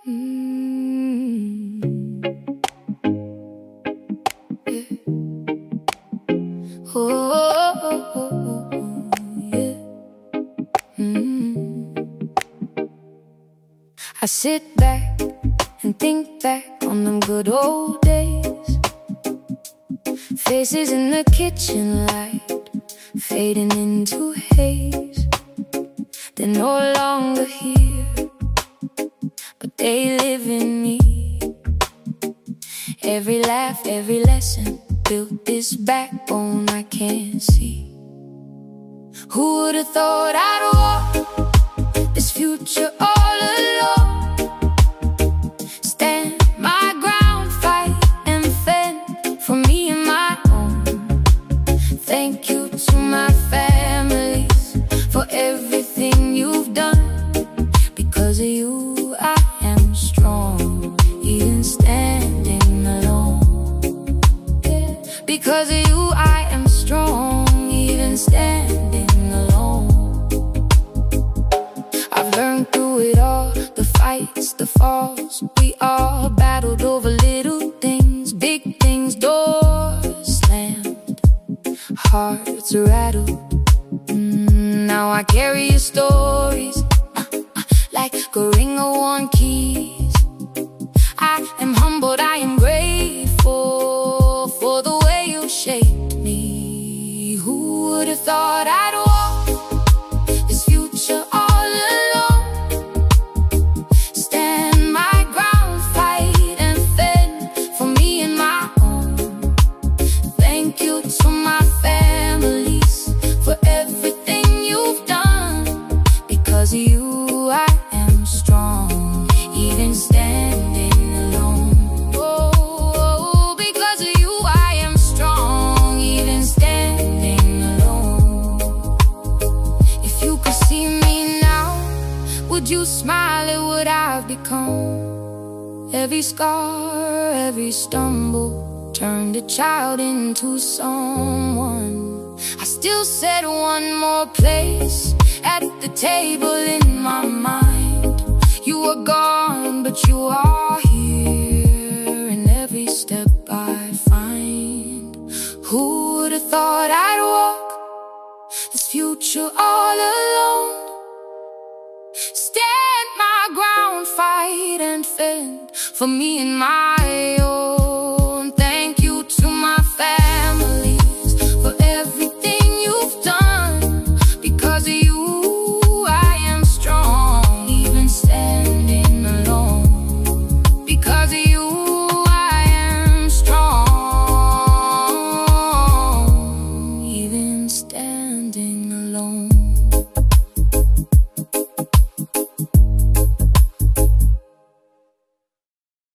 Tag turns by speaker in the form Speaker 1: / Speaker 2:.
Speaker 1: Mm. Yeah. Oh, yeah. I sit back and think back on them good old days. Faces in the kitchen light fading into haze. They're no longer here, but they live in me. Every laugh, every lesson built this backbone I can't see. Who would've thought I'd walk this future all alone? Stand my ground, fight and fend for me and my own. Thank you to my families for everything you've done. Because of you I am strong, even standing alone. Yeah. Because of you I am strong, even standing alone. I've learned through it all, the fights, the falls. We all battled over little things, big things. Doors slammed, hearts rattled. Now I carry your stories like a ring of worn keys. I am humbled, I am grateful for the way you shaped me. Who would have thought I'd walk this future all alone? Stand my ground, fight and fend for me and my own. Thank you to my families for everything you've done. Because of you I am strong, even standing alone. Oh, because of you I am strong, even standing alone. If you could see me now, would you smile at what I've become? Every scar, every stumble turned a child into someone. I still said one more place at the table in my mind. You were gone, but you are here in every step I find. Who would have thought I'd walk this future all alone? Stand my ground, fight and fend for me and my own. Thank you to my families for everything you've done. Because of you I am strong, even standing